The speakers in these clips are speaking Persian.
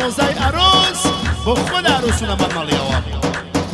موزای عروس با خود عروسون من مالی آوام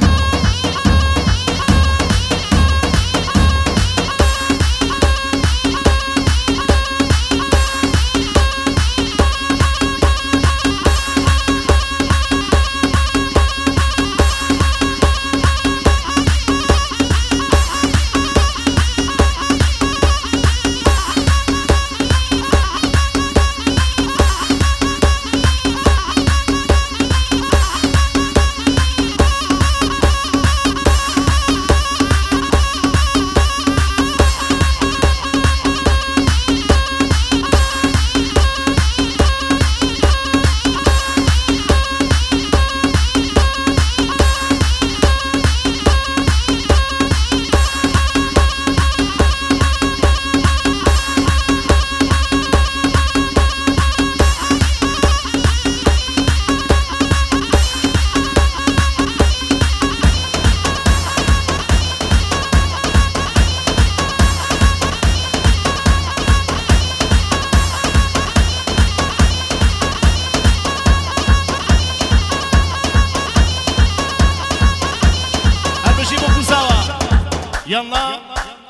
يلا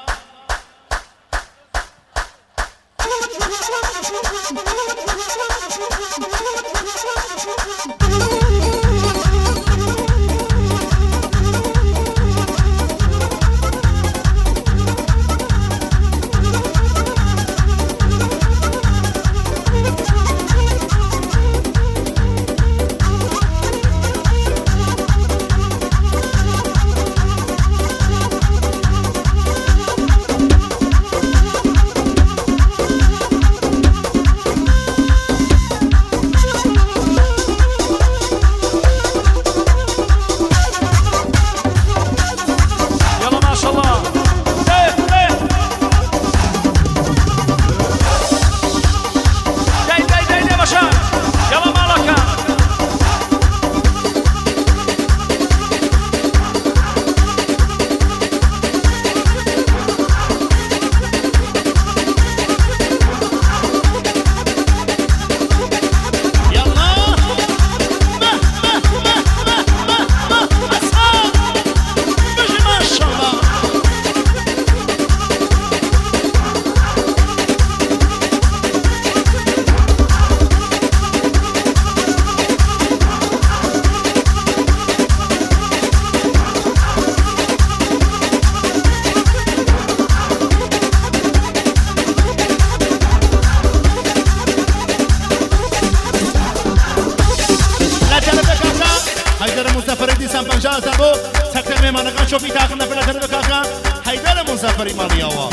شوفي تاخذنا في الأثر بكاكا هيدر مسافري مالي أوا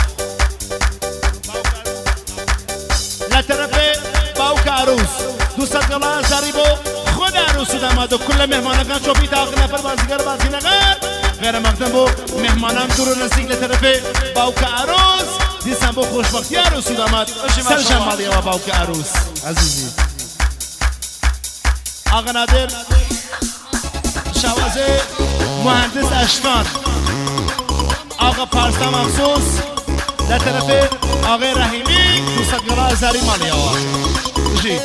لا ترفي باوك عروس دوست قلا زاريبو خود عروس دامادو كل مهمان كان شوفي تاخذنا في البازيگر بازينگر غير مقدمو مهمانان دور نزدیک لطرفه باوك عروس دیسان بو خوشبختی عروس داماد سرشان مالي أوا باوك عروس عزیزی آقا نادر شوازه مهندس اشکان آقا پارسا مخصوص لطرف آقای رحیمی دوست گلا زاری مالی آقا جی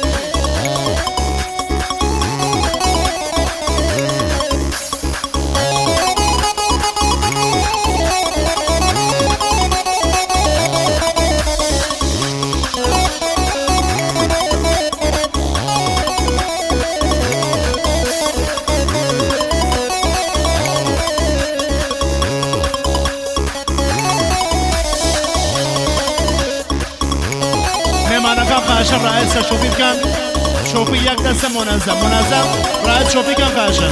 خواهشم رئیس شوفی کن شوفی یک دست منظم رئیس شوفی کن خواهشم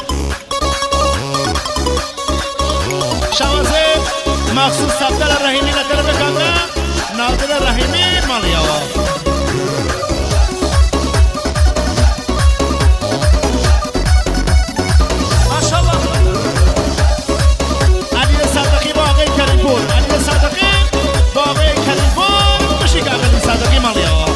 شوازه مخصوص سبدل رحیمی لطرف کنده نادر رحیمی مالیاوا ماشاءالله علی صادقی با آقای کریم پور علی صادقی با آقای کریم پور مشیک علی صادقی مالیاوا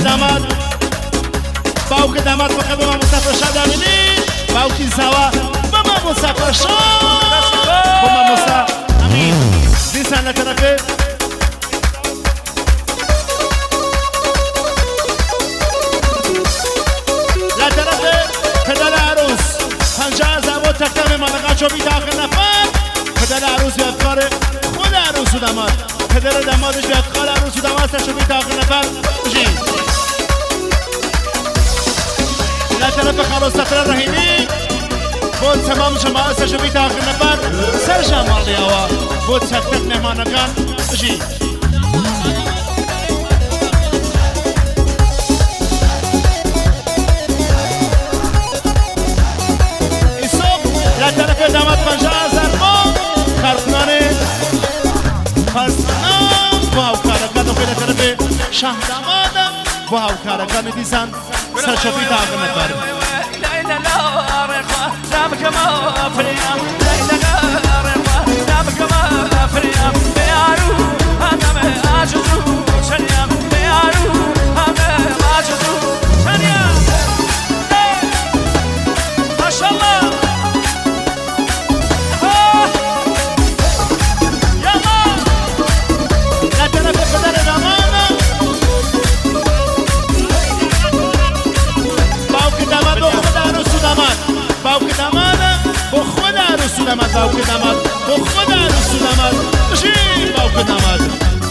داماد باوك داماد فقط بما مسافر شاد امینی باوکی زوا بما مسافر شاد بما مسافر امین دیسان لطرفه لطرفه پدر عروس 50,000 و تختم مالقا چو بی داخل نفر پدر عروس بیاد کار خود عروس و داماد پدر دامادش بیاد کار عروس و داماد سرشو بی داخل نفر بشین لا طرف خلاص سفر رهيني بود تمام جماعة سجبي تاخر نفر سرجع مالي هوا بود سكتت مهمانا كان اجي يسوق لا طرف دامات 50,000 مو خرطناني خرطنان واو كاركانو في لا طرف شاه دامادا واو كاركانو ديسان سرشبي تاخر نفر لا رخوة لا بكما فريام لا رخوة لا بكما فريام بيارو هذا عاجزو شنيام بيارو هذا عاجزو شنيام ما شاء الله يلا لا تنفق بدل الأمانة باوك داماد وخود عروس و داماد باوك داماد وخود عروس و داماد باوك داماد وخود عروس و داماد بشین باوك داماد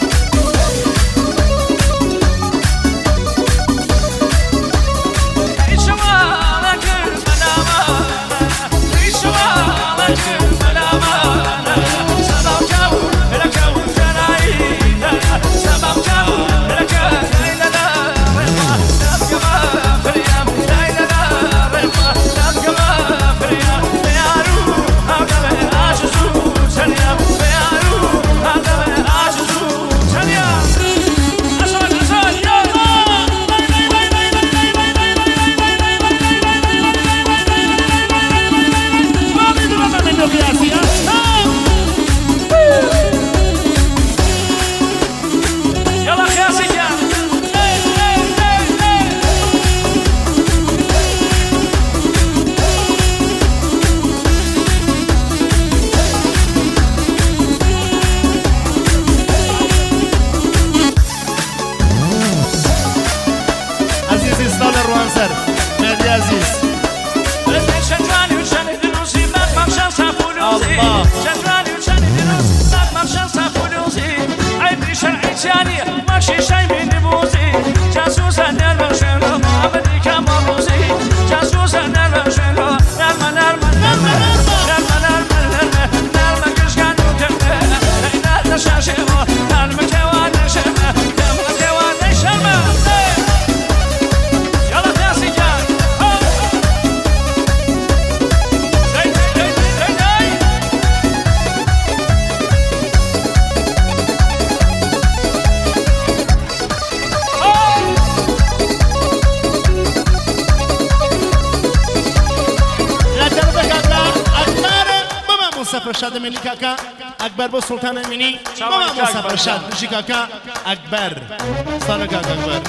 شاد منی کاکا اکبر با سلطان امینی بابا مسافر شاد بشی کاکا اکبر سال کاکا اکبر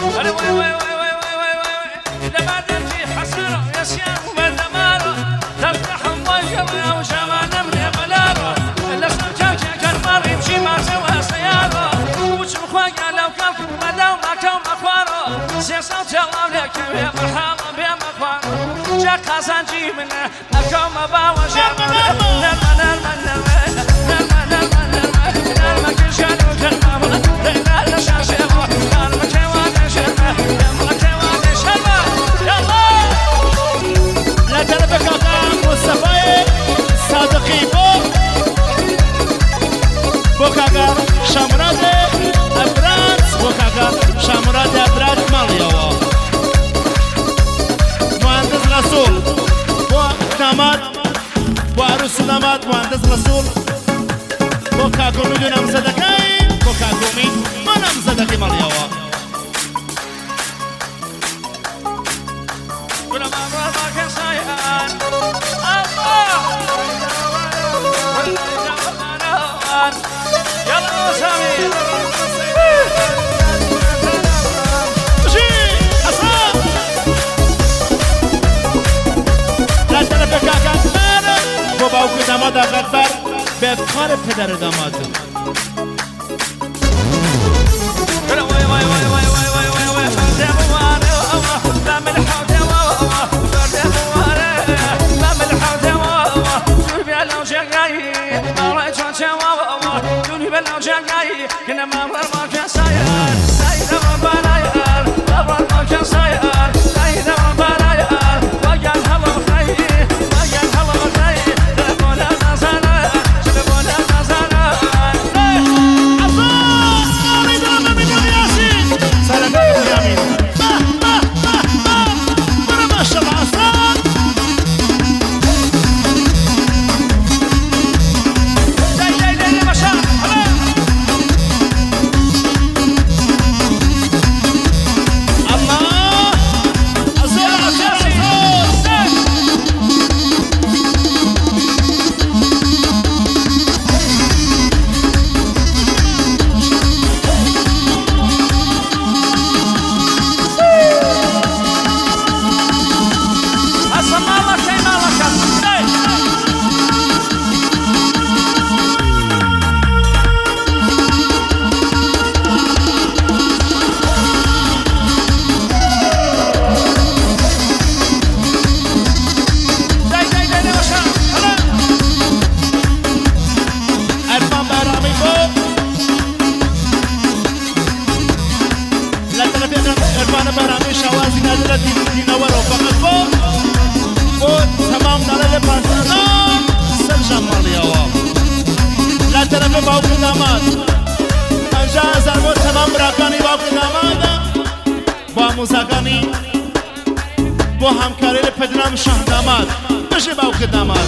لما درجي حسرة يا سيام وبالدمارة تفتح المويه وجمعنا من بلارة الاسم جاكي كرمار يمشي ما سوى سيارة وش مخواقع لو كان مداو ما كان مخوارة سيسا جلال لك يا مرحبا بيا مخوارة جاك خزان جي منه أكوم باوا جرمنا نرمى نرمى نرمى نرمى نرمى نرمى نرمى كل شانو كرمى لينا لشاشيرو نرمى كيوان شرمى نرمى كيوان شرمى يلا لا تلفك كاكا مصطفى صادقي بو كاكا شمراد ابراد بو كاكا شمراد ابراد ماليوا مهندس رسول بو داماد بو عروس داماد مهندس رسول بو كاكو میدونم صدقی بو كاكو منم صدقی ماليوا يلا سامي مراد اکبر به افتخار پدر داماد. موزەکانی بۆ هەمکاری لە پدرام شاه داماد بژێ باوکە داماد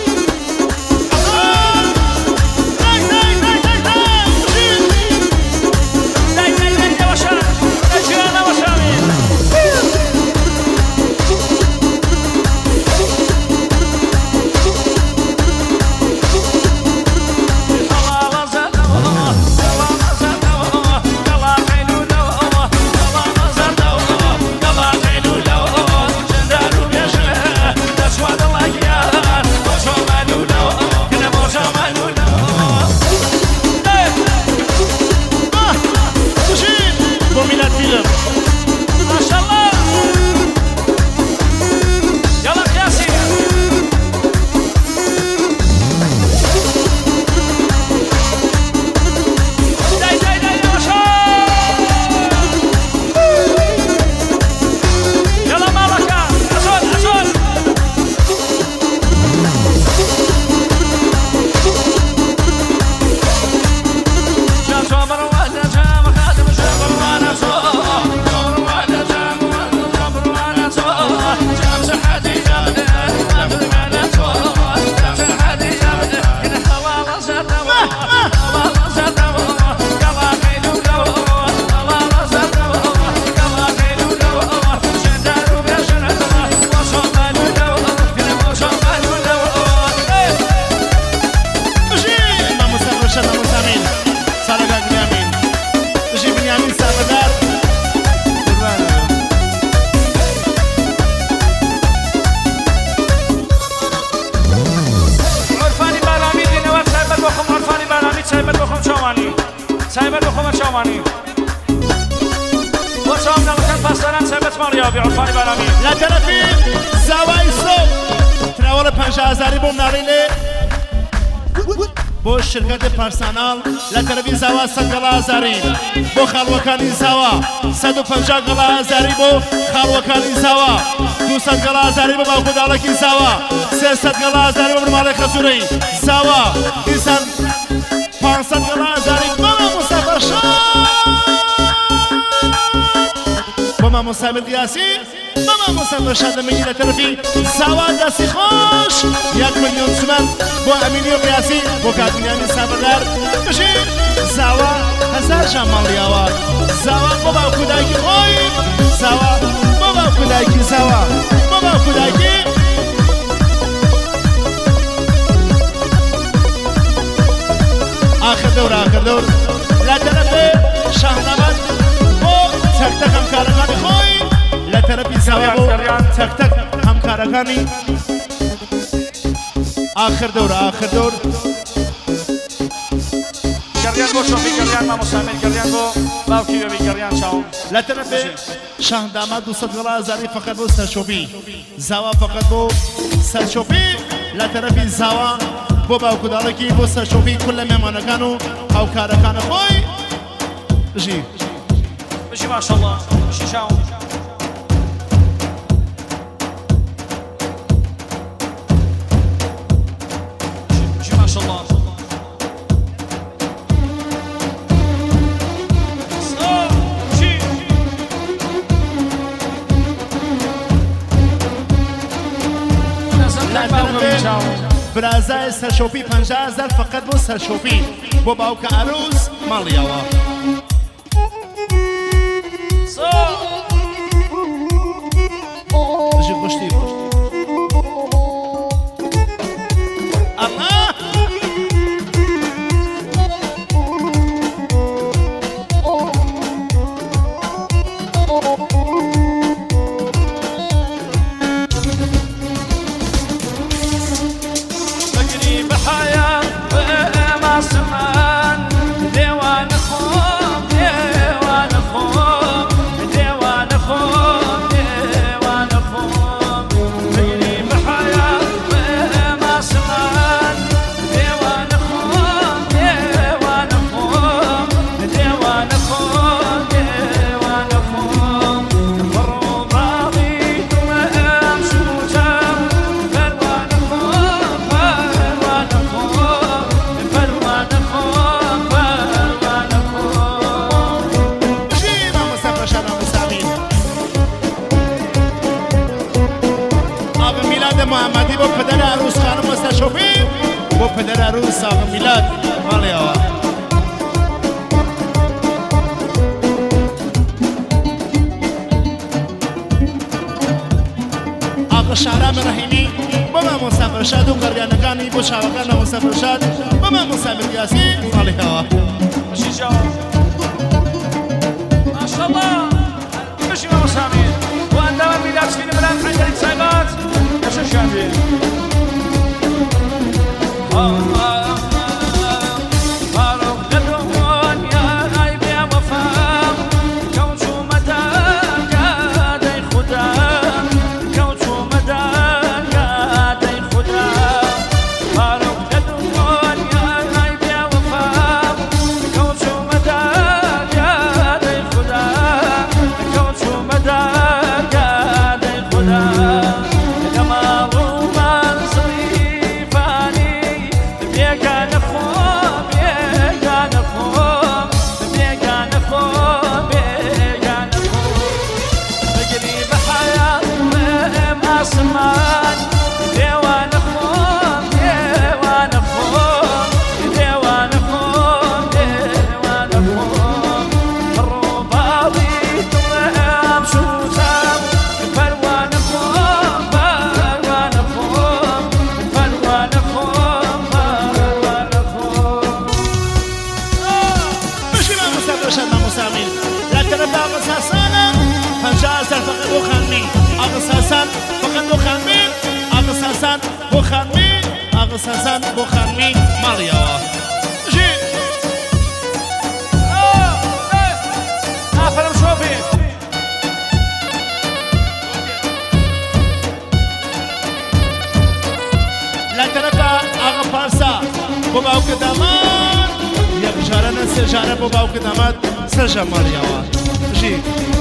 سايبر بخوم شاماني وصام نلقن فاستران سايبت ماريابي عرفاني برامي لا ترفي زواي صوب تناول 5000 بوم ناريلي بو شركت پرسنال لا ترفي زوا 100,000 بو خلوكاني زوا 150,000 بو خلوكاني زوا 200,000 بو باكو دالكي زوا 300,000 بو مالك خسوري زوا انسان 500,000 بابا مسافر بابا مسافر قياسي بابا مسافر شاد مني لترفي زوا داسي خوش 1,000,000 تومان بو امينيو قياسي بو كاتنياني سافردار بشي زوا 1000 جمال ياوا زوا بابا كودايكي خوي زوا بابا كودايكي زوا بابا كودايكي آخر دور لا ترفي شهنامات بو تک تک همکارانی خوی لا ترفي زوا بو تک تک همکارانی آخر دور آخر دور گریان بو شوفی گریان ما مسامر گریان بو باوکی بی گریان چاوم لا طرف شاه داماد 200,000 فقط بو سرشوبی زاوا فقط بو سرشوبی لا طرف زاوا بو باوکو دالکی بو سرشوبی كل مهمانکانو او کارکان خوی جی بشي ما شاء الله بشي شاوم بشي ما شاء الله برازای سرشوبی 50,000 فقط بو سرشوبی بو باوک عروس مالیاوا جی خوشتی الله محمدی با پدر عروس خانم مستشفی با پدر عروس آقا میلاد مالی آقا آقا شهرام رحیمی با من مسافر شد و قریانگانی با شاوکان مسافر شد با من مسافر قیاسی مالی آقا بشي جاو ما شاء الله بشي ما مسامير وعندما ميلاد فينا بلان عند الانسانات ايش شامل سازن بخارمی ماليا جي افرم شوفي لا ترفع اغا بارسا باباو كدامات يا جارنا سجارة باباو كدامات سجا ماليا جي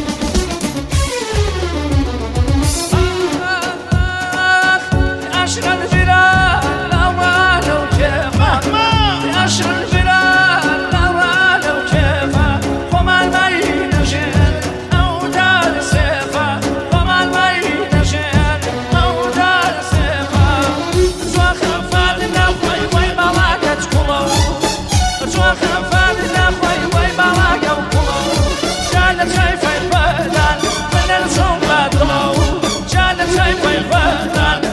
عشق الفلال أوان وكيفه عشق الفلال أوان وكيفه وما المي نجين أو دار سيفه وما المي نجين أو دار سيفه زوخ فادنا خوي وي بلاقة كلو زوخ فادنا خوي وي بلاقة كلو جالت شايفة البدن من الصوم بدلو جالت شايفة البدن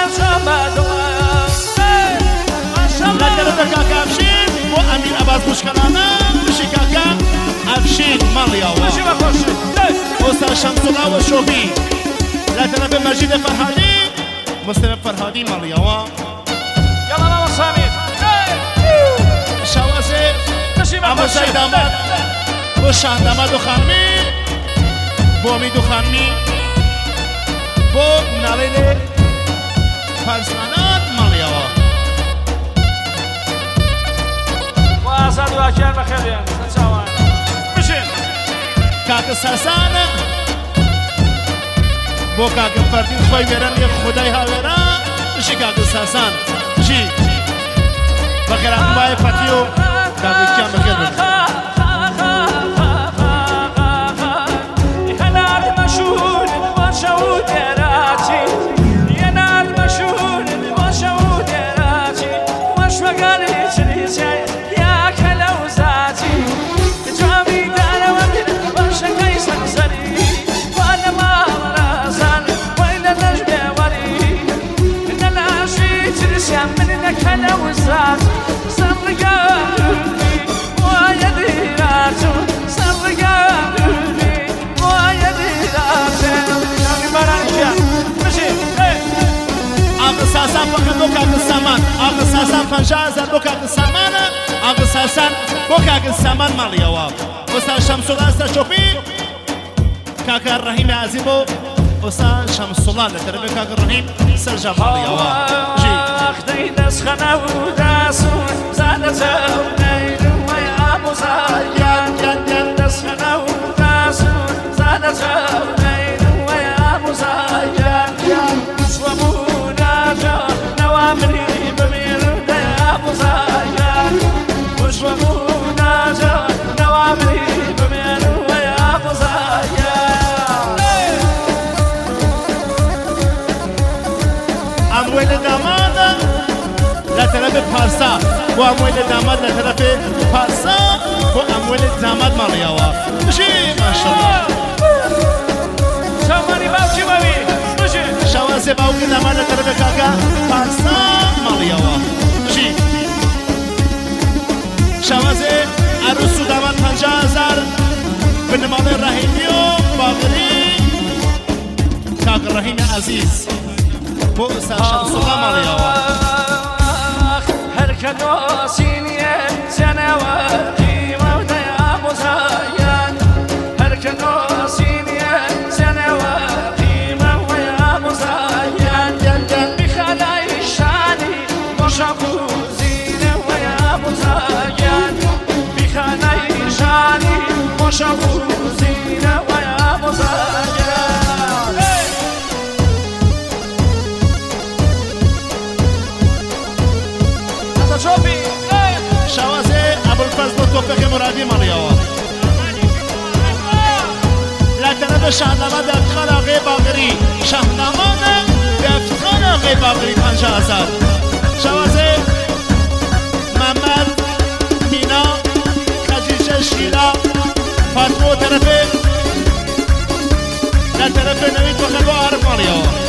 كاكا أفشين وأمين أباز مشكلانا بشي كاكا أفشين ماليا وأستاذ شمس الله والشوبي لا تنبي مجيد فرهادي مسلم فرهادي ماليا عموزای داماد بو شاه داماد و خانمی بو امید و خانمی بو منالیل پرسانات مالیاوا و آزاد و اکیان بخیر سنچاوان بشین کاک ساسان بو کاک فردین خوی بیرن یه خدای ها بیرن بشی کاک ساسان بشی بخیر اقبای فتیو کاک کیان بخیر بیرن ساسان بۆ کاک سامان ئاغا ساسان 50,000 بۆ کاک سامانە ئاغا ساسان بۆ کاک سامان ماڵیەوە ئۆستا شەمسوڵان سەرچۆپی کاکە ڕەحیمی عەزی بۆ ئۆستا شەمسوڵان لە تەرەفی کاک ڕەحیم سەرجە ماڵیەوە ئەخدەی دەستخەنە و داسون زانە چەونەی وەی ئامۆزایان دەستخەنە و داسون زانە چەونەی وەی ئامۆزایان نوامري بمير أبو زايان وش ومونا جا نوامري بمير أبو زايان أمويل داماد لا ترى بارسا وأمويل داماد لا ترى بارسا وأمويل داماد مالياوا شي ما شاء الله شاماني باوشي بابي شوازي باوكي داماد لا ترى بكاكا بارسا مالياوا شي شوازي عروس داماد 50,000 بنمال رحيميو باغري كاك رحيم عزيز بؤسا شمسولا مالياوا هركنو سينيه سنوا قيمة وديا مزايان هركنو سينيه سنوا قيمة ويا مزايان بخلاي الشاني وشاكو زينة ويا مزايان بخلاي الشاني وشاكو زينة ويا مزايان شوازي ابو الفضل توفيق مرادي مالياوا لا تنبه شاهنامه دفتخانه غی باغری شاهنامه دفتخانه غی باغری 50,000 شوازي محمد مینا خدیجه شیلا فاطمه طرفه لا طرفه نوید بخلو عارف مالياوا